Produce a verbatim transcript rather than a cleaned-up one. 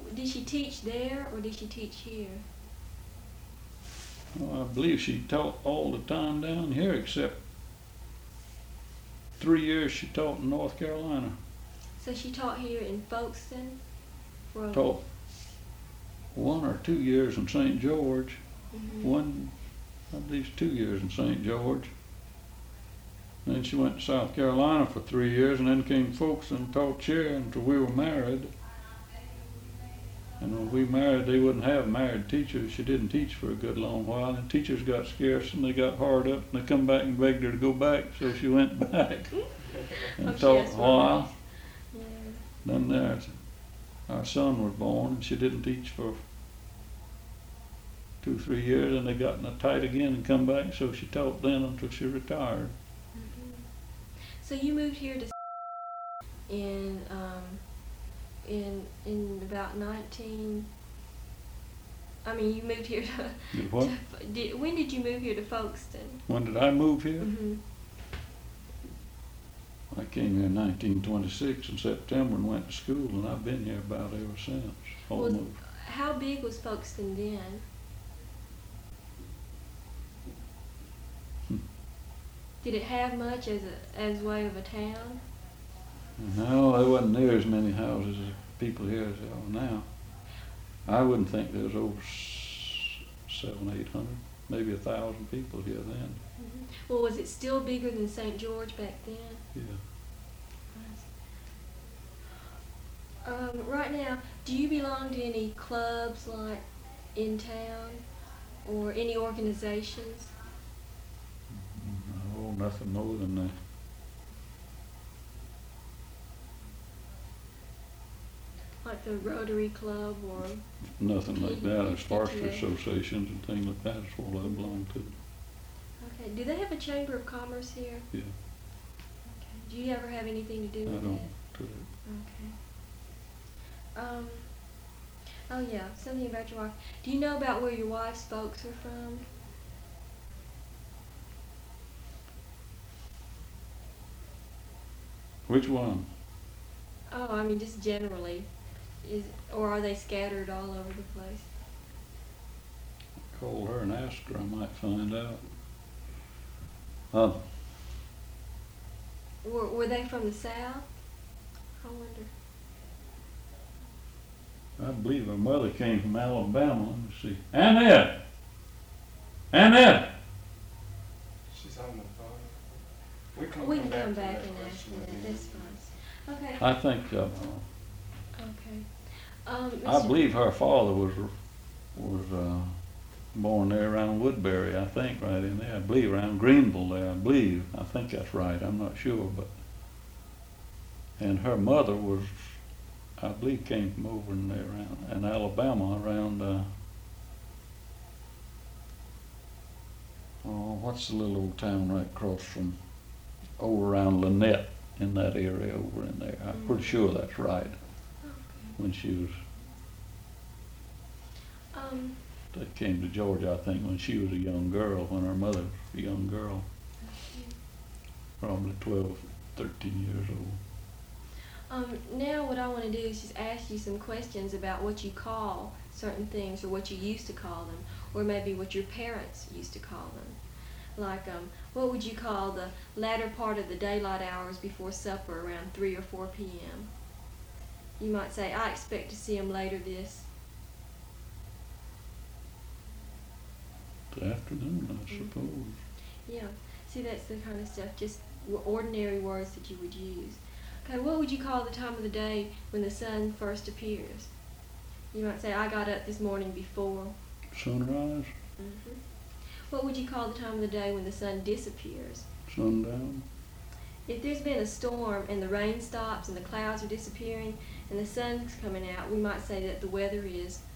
did she teach there or did she teach here? Well, I believe she taught all the time down here except three years she taught in North Carolina. So she taught here in Folkestone? For a Taught one or two years in Saint George. Mm-hmm. One, I believe two years in Saint George. Then she went to South Carolina for three years and then came to Folkestone and taught here until we were married. And when we married, they wouldn't have married teachers. She didn't teach for a good long while, and teachers got scarce and they got hard up, and they come back and begged her to go back, so she went back and Oh, she taught a has one. while. Yeah. Then there, our son was born, and she didn't teach for two, three years, and they got in a tight again and come back, so she taught then until she retired. Mm-hmm. So you moved here to in um, in in about nineteen. I mean, you moved here to. Did what? to did, when did you move here to Folkestone? When did I move here? Mm-hmm. I came here in nineteen twenty-six in September and went to school, and I've been here about ever since. Was, Almost. how big was Folkestone then? Hmm. Did it have much as a as way of a town? No, there wasn't near as many houses as people here as there are now. I wouldn't think there was over s- seven, eight hundred, maybe a thousand people here then. Mm-hmm. Well, was it still bigger than Saint George back then? Yeah. Um, right now, do you belong to any clubs like in town or any organizations? No, nothing more than that. Like the Rotary Club or? Nothing like that. As forestry P T A. associations and things like that is what I belong to. Okay. Do they have a Chamber of Commerce here? Yeah, Okay. Do you ever have anything to do I with don't that? do it. Okay. Um. Oh yeah, something about your wife. Do you know about where your wife's folks are from? Which one? Oh, I mean just generally, is or are they scattered all over the place? Call her and ask her, I might find out. Uh, Were Were they from the South? I wonder. I believe her mother came from Alabama. Let me see. Annette! Annette! She's on the phone. We can We come can come back back to and that ask question. you that. That's fine. Okay. I think, uh, Okay. Um, I Mister believe her father was was uh, born there around Woodbury, I think, right in there. I believe around Greenville there, I believe. I think that's right. I'm not sure, but. And her mother was, I believe, came from over in there around, in Alabama around, uh, oh, what's the little old town right across from, over around Lynette, in that area over in there. I'm pretty sure that's right. Okay. When she was, Um, they came to Georgia, I think, when she was a young girl, when her mother was a young girl, probably twelve, thirteen years old. um, now what I want to do is just ask you some questions about what you call certain things, or what you used to call them, or maybe what your parents used to call them. Like, um, what would you call the latter part of the daylight hours before supper around three or four p.m.? You might say, I expect to see him later this. The afternoon, I suppose. Yeah, see, that's the kind of stuff, just w- ordinary words that you would use. Okay, what would you call the time of the day when the sun first appears? You might say, I got up this morning before. Sunrise, hmm What would you call the time of the day when the sun disappears? sundown, If there's been a storm and the rain stops and the clouds are disappearing and the sun's coming out, we might say that the weather is